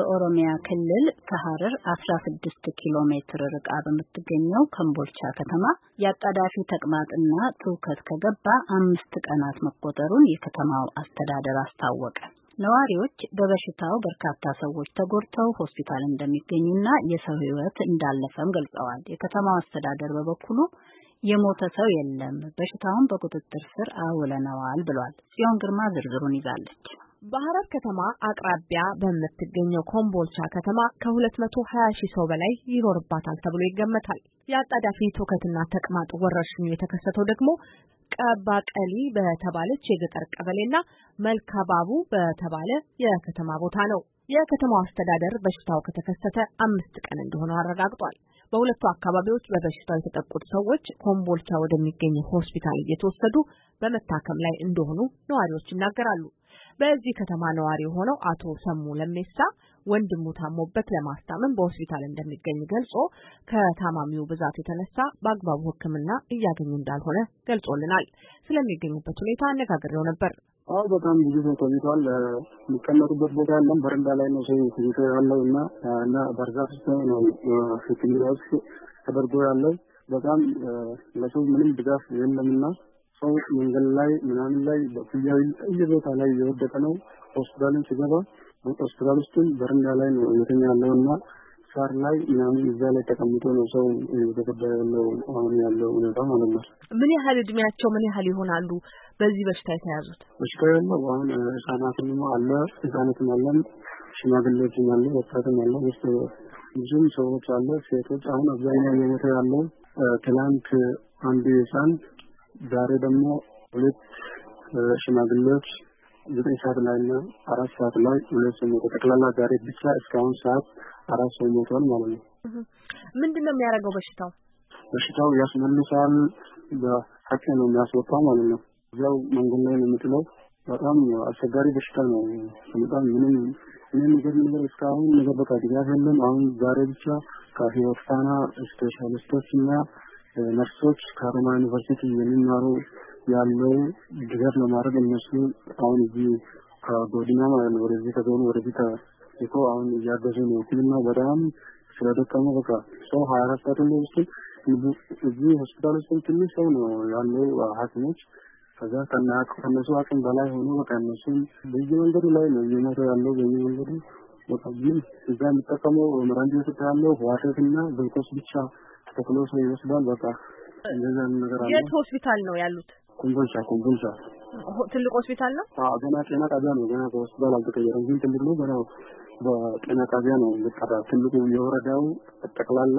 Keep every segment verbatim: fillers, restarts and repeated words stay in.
በኦሮሚያ ክልል ከሐረር አስራ ስድስት ኪሎ ሜትር ርቃ በምትገኘው ከምቦልቻ ከተማ የአጣዳፊ ተቅማጥና ትውከት ከገባ አምስት ቀናት መቆጠሩን የከተማው አስተዳደር አስታወቀ። ነዋሪዎች በበሽታው በርካታ ሰዎች ተጎድተው ሆስፒታል እንደሚገኙና የሰው ሕይወት እንዳለፈም ገልጸዋል። የከተማው አስተዳደር በበኩሉ የሞተ ሰው የለም፣ በሽታውን በቁጥጥር ስር አውለነዋል ብሏል። ጽዮን ግርማ ዝርዝሩን ይዛለች። በሐረር ከተማ አቅራቢያ በምትገኘው ኮምቦልቻ ከተማ ከሁለት መቶ ሀያ ሺህ ሰው በላይ ይኖርባታል ተብሎ ይገመታል። የአጣዳፊ ትውከትና ተቅማጥ ወረርሽኙ የተከሰተው ደግሞ ቀባቀሊ በተባለች የገጠር ቀበሌና መልካባቡ በተባለ የከተማ ቦታ ነው። የከተማው አስተዳደር በሽታው ከተከሰተ አምስት ቀን እንደሆነ አረጋግጧል። በሁለቱ አካባቢዎች በበሽታው የተጠቁት ሰዎች ኮምቦልቻ ወደሚገኝ ሆስፒታል እየተወሰዱ በመታከም ላይ እንደሆኑ ነዋሪዎች ይናገራሉ። በዚህ ከተማ ነዋሪ ሆነው አቶ ሰሙ ለሜሳ ወንድሙ ታሞበት ለማስታመም በሆስፒታል እንደሚገኝ ገልጾ ከታማሚው ብዛት የተነሳ በአግባቡ ሕክምና እያገኙ እንዳልሆነ ገልጾልናል። ስለሚገኙበት ሁኔታ አነጋግሬው ነበር። አዎ በጣም ብዙ ሰው ተይዟል። የሚቀመጡበት ቦታ የለም። በረንዳ ላይ ነው ሰው ተይዞ ያለው እና እና በርዛት ውስጥ ነው ሕክምና ውስጥ ተደርጎ ያለው። በጣም ለሰው ምንም ድጋፍ የለምና ሰው መንገድ ላይ ምናምን ላይ በኩያዊ እየቦታ ላይ የወደቀ ነው። ሆስፒታልን ሲገባ ሆስፒታል ውስጥ በረንዳ ላይ ነው የተኛ ያለውና ሳር ላይ ምናምን እዛ ላይ ተቀምጦ ነው ሰው እየተገደለ ያለው አሁን ያለው ሁኔታ ማለት ነው። ምን ያህል እድሜያቸው ምን ያህል ይሆናሉ በዚህ በሽታ የተያዙት? በሽታው ያለው አሁን ህጻናትም አለ ህጻናትም አለ ሽማግሌዎችም አለ ወጣትም አለ ውስጥ ብዙም ሰዎች አለ ሴቶች። አሁን አብዛኛው የሞተ ያለው ትላንት አንድ ህጻን ዛሬ ደግሞ ሁለት ሽማግሌዎች ዘጠኝ ሰዓት ላይ እና አራት ሰዓት ላይ ሁለት ሰው ሞተ። ጠቅላላ ዛሬ ብቻ እስካሁን ሰዓት አራት ሰው ሞቷል ማለት ነው። ምንድነው የሚያደርገው በሽታው? በሽታው ያስመልሳል፣ በሐቅ ነው የሚያስወጣው ማለት ነው። ያው መንገድ ላይ ነው የምትለው። በጣም አስቸጋሪ በሽታ ነው። በጣም ምንም ምንም ነገር ነገር እስካሁን ነገር በቃ ድጋፍ የለም። አሁን ዛሬ ብቻ ከህይወት ፋና ስፔሻሊስቶች እና ነርሶች ከሮማ ዩኒቨርሲቲ የሚማሩ ያለው ድጋፍ ለማድረግ እነሱ አሁን እዚህ ከጎዲና ማለት ነው ወደዚህ ከዞኑ ወደዚህ ተይኮ አሁን እያገዙ ነው። ግን በጣም ስለደከሙ በቃ ሰው ሀያ አራት ሰዓት ነው ውስጥ እዚህ ሆስፒታል ውስጥ ትንሽ ሰው ነው ያለው ሐኪሞች ከዛ ከናቅ ከነሱ አቅም በላይ ሆኖ በቃ እነሱም በየመንገዱ ላይ ነው እየሞተ ያለው በየመንገዱ በቃ ግን እዛ የሚጠቀመው መድኃኒት ያለው ዋሽንግተንና ግሉኮስ ብቻ ተክሎ ሰው ይወስዳል። በቃ እንደዛ ነገር አለ። የት ሆስፒታል ነው ያሉት? ኮምቦልቻ ኮምቦልቻ ትልቅ ሆስፒታል ነው። አዎ ገና ጤና ጣቢያ ነው። ገና ሆስፒታል አልተቀየረም። ግን ትልቅ ነው። ገና በጤና ጣቢያ ነው። በቃ ትልቁ የወረዳው ጠቅላላ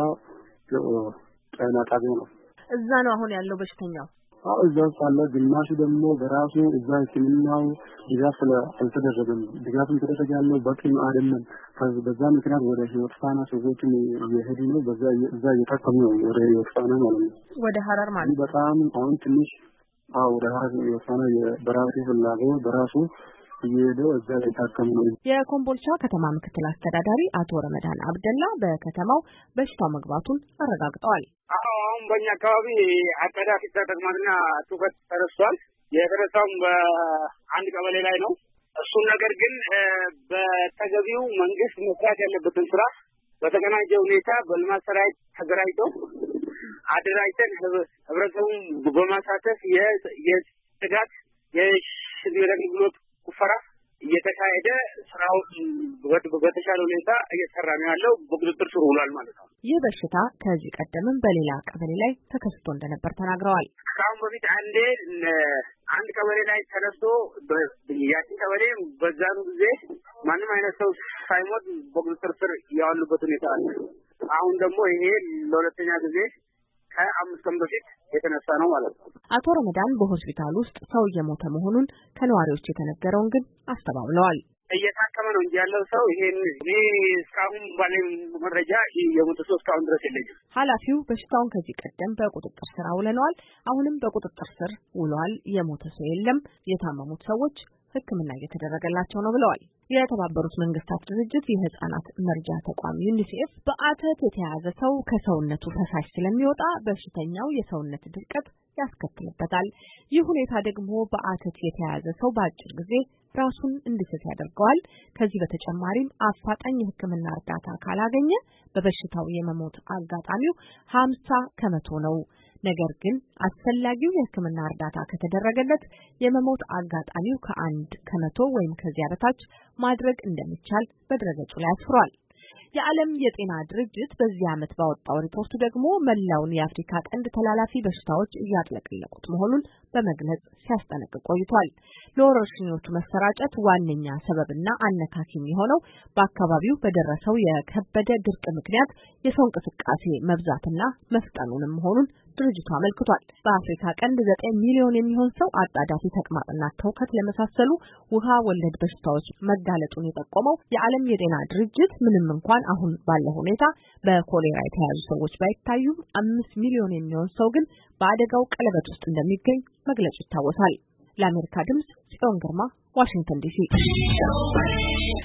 ጤና ጣቢያ ነው። እዛ ነው አሁን ያለው በሽተኛው። አዎ እዛ ሳለ ግማሹ ደግሞ በራሱ እዛ ሕክምናው ድጋፍ ስላልተደረገም ድጋፍም ተደረገ ያለው በቂ አይደለም። በዛ ምክንያት ወደ ህይወት ፋና ሰዎችን እየሄዱ ነው። በዛ እዛ እየታከሙ ነው ወደ ህይወት ፋና ማለት ነው። ወደ ሐረር ማለት በጣም አሁን ትንሽ አዎ ወደ ሐረር ህይወት ፋና በራሱ ፍላጎት በራሱ እየሄደ እዛ ላይ ታከሙ ነው። የኮምቦልቻ ከተማ ምክትል አስተዳዳሪ አቶ ረመዳን አብደላ በከተማው በሽታው መግባቱን አረጋግጠዋል። አሁን በእኛ አካባቢ አጣዳፊ ተቅማጥና ትውከት ተነስቷል። የተነሳውም በአንድ ቀበሌ ላይ ነው። እሱን ነገር ግን በተገቢው መንግስት መስራት ያለበትን ስራ በተቀናጀ ሁኔታ በልማት ሰራዊት ተደራጅቶ አደራጅተን ህብረተሰቡን በማሳተፍ የስጋት የሽግግር አገልግሎት ቁፈራ እየተካሄደ ስራው በተሻለ ሁኔታ እየሰራ ነው ያለው። በቁጥጥር ስር ውሏል ማለት ነው። ይህ በሽታ ከዚህ ቀደምም በሌላ ቀበሌ ላይ ተከስቶ እንደነበር ተናግረዋል። ከአሁን በፊት አንዴ አንድ ቀበሌ ላይ ተነስቶ ያቺ ቀበሌ በዛኑ ጊዜ ማንም አይነት ሰው ሳይሞት በቁጥጥር ስር ያዋሉበት ሁኔታ አለ። አሁን ደግሞ ይሄ ለሁለተኛ ጊዜ ከአምስት ቀን በፊት የተነሳ ነው ማለት ነው። አቶ ረመዳን በሆስፒታል ውስጥ ሰው እየሞተ መሆኑን ከነዋሪዎች የተነገረውን ግን አስተባብለዋል። እየታከመ ነው እንጂ ያለው ሰው ይሄን ይሄ እስካሁን ባለኝ መረጃ የሞተ ሰው እስካሁን ድረስ የለኝም። ኃላፊው በሽታውን ከዚህ ቀደም በቁጥጥር ስር አውለነዋል፣ አሁንም በቁጥጥር ስር ውሏል፣ የሞተ ሰው የለም፣ የታመሙት ሰዎች ሕክምና እየተደረገላቸው ነው ብለዋል። የተባበሩት መንግስታት ድርጅት የህፃናት መርጃ ተቋም ዩኒሴፍ በአተት የተያዘ ሰው ከሰውነቱ ፈሳሽ ስለሚወጣ በሽተኛው የሰውነት ድርቀት ያስከትልበታል። ይህ ሁኔታ ደግሞ በአተት የተያዘ ሰው በአጭር ጊዜ ራሱን እንዲስት ያደርገዋል። ከዚህ በተጨማሪም አፋጣኝ የሕክምና እርዳታ ካላገኘ በበሽታው የመሞት አጋጣሚው ሀምሳ ከመቶ ነው። ነገር ግን አስፈላጊው የሕክምና እርዳታ ከተደረገለት የመሞት አጋጣሚው ከአንድ ከመቶ ወይም ከዚያ በታች ማድረግ እንደሚቻል በድረገጹ ላይ አስፍሯል። የዓለም የጤና ድርጅት በዚህ ዓመት ባወጣው ሪፖርቱ ደግሞ መላውን የአፍሪካ ቀንድ ተላላፊ በሽታዎች እያጥለቀለቁት መሆኑን በመግለጽ ሲያስጠነቅቅ ቆይቷል። ለወረርሽኞቹ መሰራጨት ዋነኛ ሰበብና አነካኪም የሆነው በአካባቢው በደረሰው የከበደ ድርቅ ምክንያት የሰው እንቅስቃሴ መብዛትና መፍጠኑንም መሆኑን ድርጅቱ አመልክቷል። በአፍሪካ ቀንድ ዘጠኝ ሚሊዮን የሚሆን ሰው አጣዳፊ ተቅማጥና ተውከት ለመሳሰሉ ውሃ ወለድ በሽታዎች መጋለጡን የጠቆመው የዓለም የጤና ድርጅት ምንም እንኳን አሁን ባለው ሁኔታ በኮሌራ የተያዙ ሰዎች ባይታዩም አምስት ሚሊዮን የሚሆን ሰው ግን በአደጋው ቀለበት ውስጥ እንደሚገኝ መግለጹ ይታወሳል። ለአሜሪካ ድምጽ ጽዮን ግርማ ዋሽንግተን ዲሲ